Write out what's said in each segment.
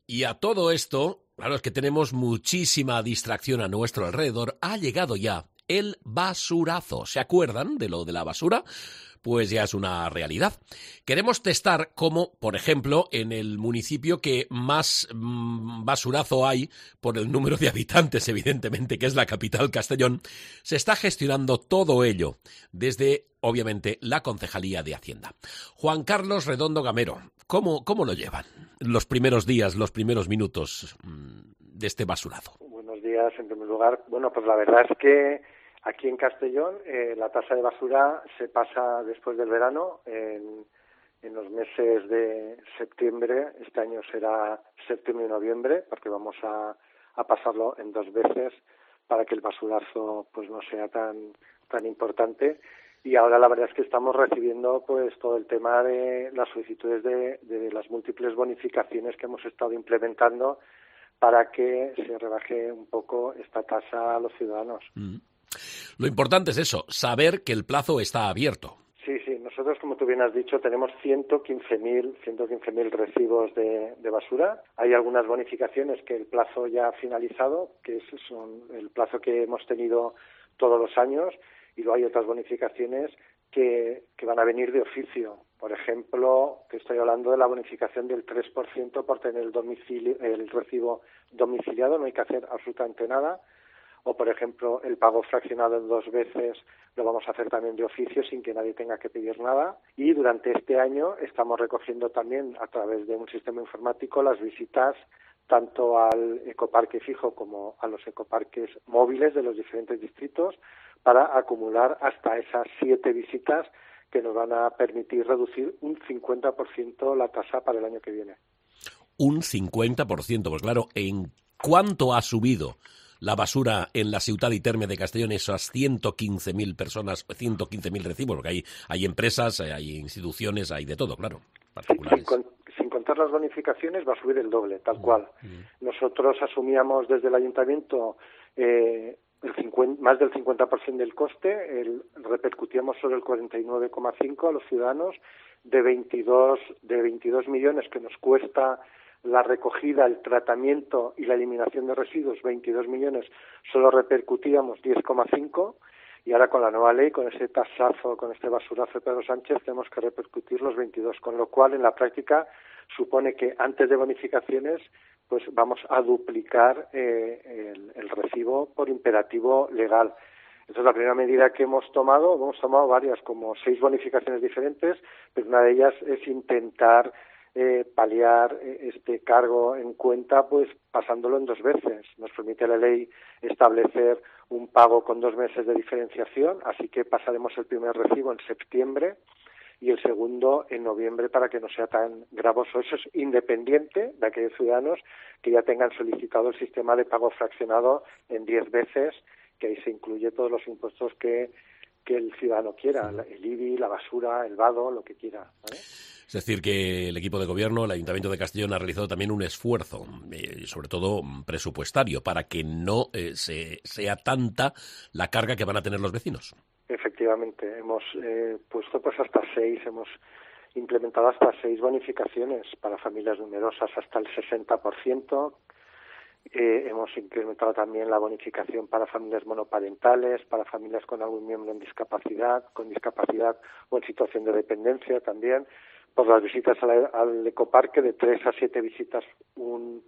Y a todo esto, claro, es que tenemos muchísima distracción a nuestro alrededor. Ha llegado ya el basurazo. ¿Se acuerdan de lo de la basura? Pues ya es una realidad. Queremos testar cómo, por ejemplo, en el municipio que más basurazo hay por el número de habitantes, evidentemente, que es la capital, Castellón, se está gestionando todo ello desde, obviamente, la Concejalía de Hacienda. Juan Carlos Redondo Gamero, ¿cómo lo llevan los primeros días, los primeros minutos de este basurazo? Buenos días, en primer lugar. Bueno, pues la verdad es que aquí en Castellón la tasa de basura se pasa después del verano en los meses de septiembre. Este año será septiembre y noviembre, porque vamos a pasarlo en 2 veces para que el basurazo pues no sea tan importante. Y ahora la verdad es que estamos recibiendo pues todo el tema de las solicitudes de las múltiples bonificaciones que hemos estado implementando para que se rebaje un poco esta tasa a los ciudadanos. Lo importante es eso, saber que el plazo está abierto. Sí, nosotros, como tú bien has dicho, tenemos 115.000 recibos de basura. Hay algunas bonificaciones que el plazo ya ha finalizado, que son el plazo que hemos tenido todos los años, y luego hay otras bonificaciones que van a venir de oficio. Por ejemplo, te estoy hablando de la bonificación del 3% por tener el recibo domiciliado, no hay que hacer absolutamente nada. O, por ejemplo, el pago fraccionado en 2 veces lo vamos a hacer también de oficio sin que nadie tenga que pedir nada. Y durante este año estamos recogiendo también a través de un sistema informático las visitas tanto al ecoparque fijo como a los ecoparques móviles de los diferentes distritos para acumular hasta esas 7 visitas que nos van a permitir reducir un 50% la tasa para el año que viene. Un 50%, pues claro, ¿en cuánto ha subido la basura en la ciudad y terme de Castellón, esas 115.000 personas, 115.000 recibos? Porque hay empresas, hay instituciones, hay de todo, claro, particulares. Sin contar las bonificaciones va a subir el doble, tal cual. Nosotros asumíamos desde el ayuntamiento más del 50% del coste, repercutíamos sobre el 49,5% a los ciudadanos de 22 millones que nos cuesta la recogida, el tratamiento y la eliminación de residuos, 22 millones, solo repercutíamos 10,5, y ahora con la nueva ley, con ese tasazo, con este basurazo de Pedro Sánchez, tenemos que repercutir los 22, con lo cual en la práctica supone que antes de bonificaciones pues vamos a duplicar el recibo por imperativo legal. Entonces, la primera medida que hemos tomado varias, como 6 bonificaciones diferentes, pero una de ellas es intentar paliar este cargo en cuenta, pues pasándolo en 2 veces. Nos permite la ley establecer un pago con 2 meses de diferenciación, así que pasaremos el primer recibo en septiembre y el segundo en noviembre para que no sea tan gravoso. Eso es independiente de aquellos ciudadanos que ya tengan solicitado el sistema de pago fraccionado en 10 veces, que ahí se incluye todos los impuestos que el ciudadano quiera, el IBI, la basura, el vado, lo que quiera, ¿vale? Es decir, que el equipo de gobierno, el Ayuntamiento de Castellón, ha realizado también un esfuerzo, sobre todo presupuestario, para que no sea tanta la carga que van a tener los vecinos. Efectivamente, hemos puesto pues hemos implementado hasta 6 bonificaciones para familias numerosas hasta el 60%. Hemos incrementado también la bonificación para familias monoparentales, para familias con algún miembro con discapacidad o en situación de dependencia también. Por las visitas al ecoparque, de 3 a 7 visitas un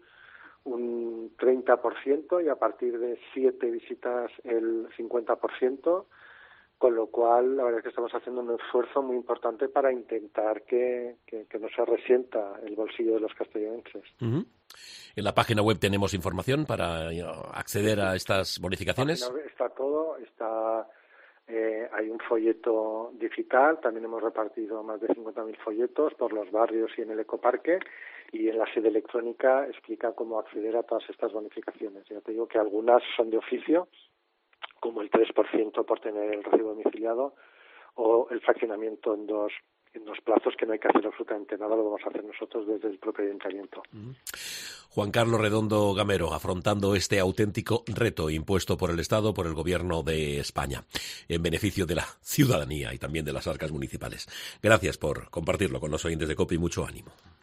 30%, y a partir de 7 visitas el 50%, con lo cual la verdad es que estamos haciendo un esfuerzo muy importante para intentar que no se resienta el bolsillo de los castellonenses. Uh-huh. En la página web tenemos información para acceder a estas bonificaciones. Está todo, hay un folleto digital, también hemos repartido más de 50.000 folletos por los barrios y en el ecoparque, y en la sede electrónica explica cómo acceder a todas estas bonificaciones. Ya te digo que algunas son de oficio, como el 3% por tener el recibo domiciliado, o el fraccionamiento en dos plazos, que no hay que hacer absolutamente nada, lo vamos a hacer nosotros desde el propio ayuntamiento. Juan Carlos Redondo Gamero, afrontando este auténtico reto impuesto por el Estado, por el Gobierno de España, en beneficio de la ciudadanía y también de las arcas municipales. Gracias por compartirlo con los oyentes de COPE y mucho ánimo.